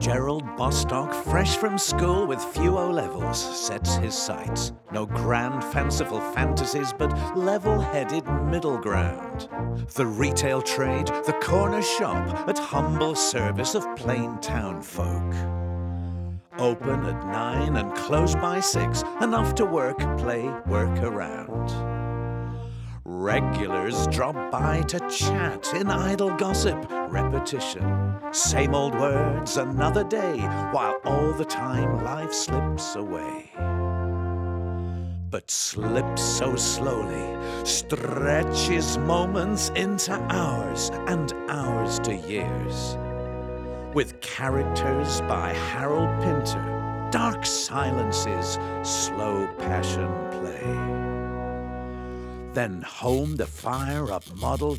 Gerald Bostock, fresh from school with few O-levels, sets his sights. No grand, fanciful fantasies, but level-headed middle ground. The retail trade, the corner shop, at humble service of plain town folk. Open at 9 and close by 6, enough to work, play, work around. Regulars drop by to chat in idle gossip, repetition. Same old words, another day, while all the time life slips away. But slips so slowly, stretches moments into hours and hours to years. With characters by Harold Pinter, dark silences, slow passion play. Then home the fire of model